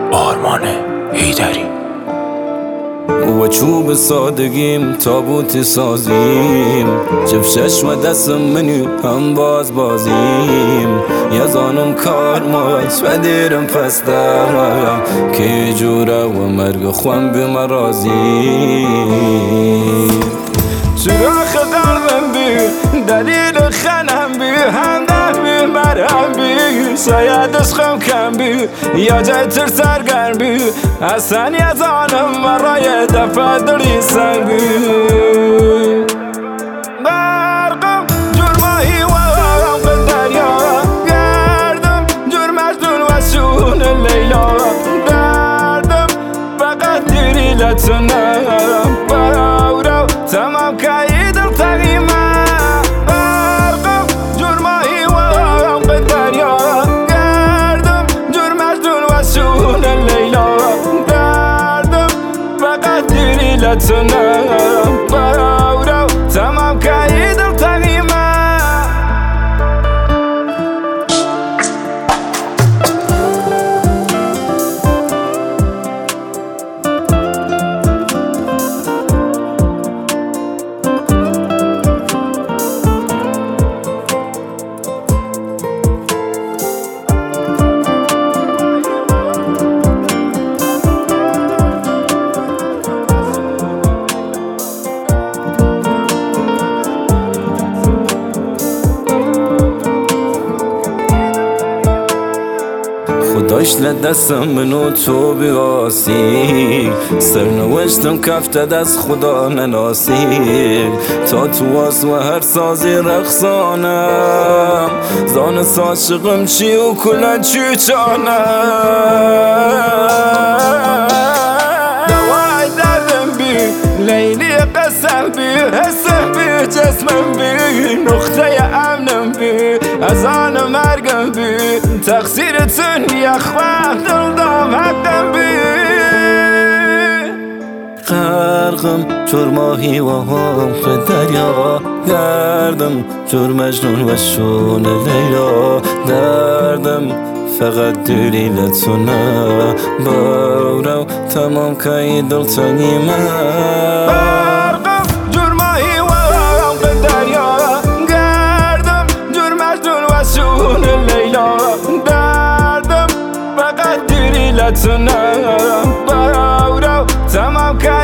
آرمان حیدری. و چوب سادگیم تابوت سازیم، جف چشم دستم منو هم بازیم. یزانم کار ماش و دیرم پستم که جوره و مرگ خوام به مرازیم. سراخ قلبم بی دلیل خنم بی همدم بی مرهم بی شاید عشقم کم بی یا جای تر سرگرم بی اصلا یزانم برای دفع دلی سنگ بی برقم جور ماهی و غم دریا گردم جور مجنون و شون لیلا دردم فقط دیری لطنم باورو تمام که دل تقیمه برقم جور ماهی و غم دریا گردم جور مجنون و شون لیلا دردم فقط دیری لطنم باورو تمام که دل تقیمه. خداش لدستم منو تو بیاسی، سرنوشتم کفته دست خدا نناسی. تا تو آس و هر سازی رقصانم زان ساشقم چی و کلن چی چانم. دوای دردم بی لیلی قسم بی حسم بی جسمم بی نقطه امنم بی از آن مرگم بی تقصیرتون یخواه دلدام حقم بی غرقم چور ماهی و حق دریا گردم چور مجنون و شون لیلا دردم فقط دلی لطنه باورو تمام که دل تنیمه. برقم جور ماهی و غم دریا گردم جور مجنون و شون لیلا دردم فقط دلی لطنه باورو تمام که